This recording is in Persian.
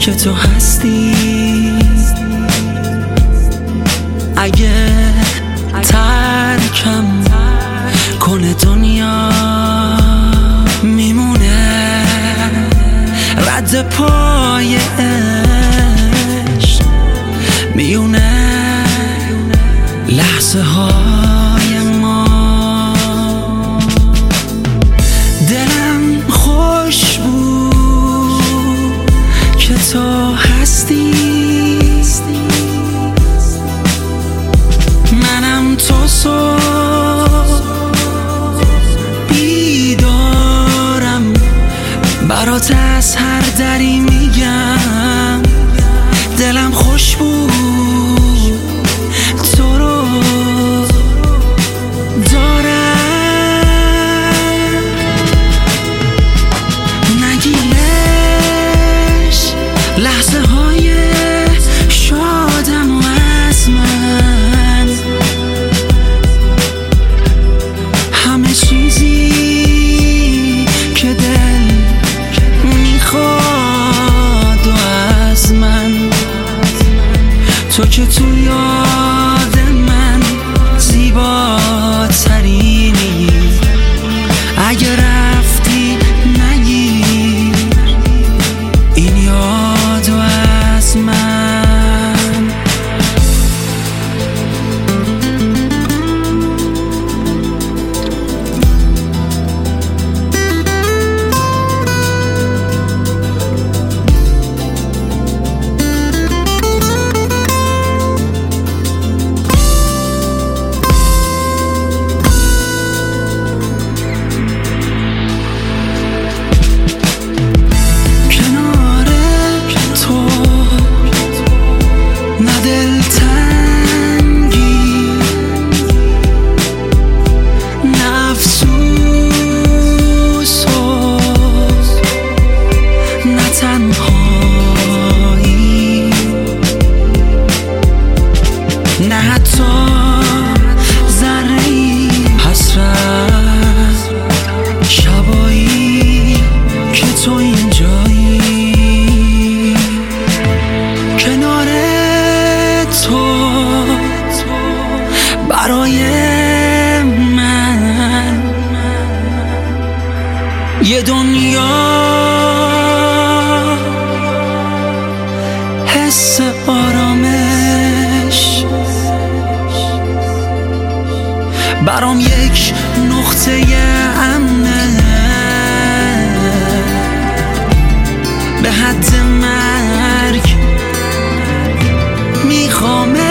که تو هستی. اگه ترکم کنه دنیا میمونه رد پای عشق میونه لحظه های ما. دلم خوش بود که تو هستی، منم تو صبح بیدارم برات از هر دری میگم. دلم خوش بود تو رو دارم. نگیرش لحظه های شادم و از من، همه چیزی که دل میخواد و از من. تو که تو یاد من زیباترینی، اگه رفتی نگیر این یادو از من. نه حتی ذره‌ای حسرت شبایی که تو اینجایی، کنار تو برای من یه دنیا حس آرامش، برام یک نقطه امنه به حد مرگ میخوام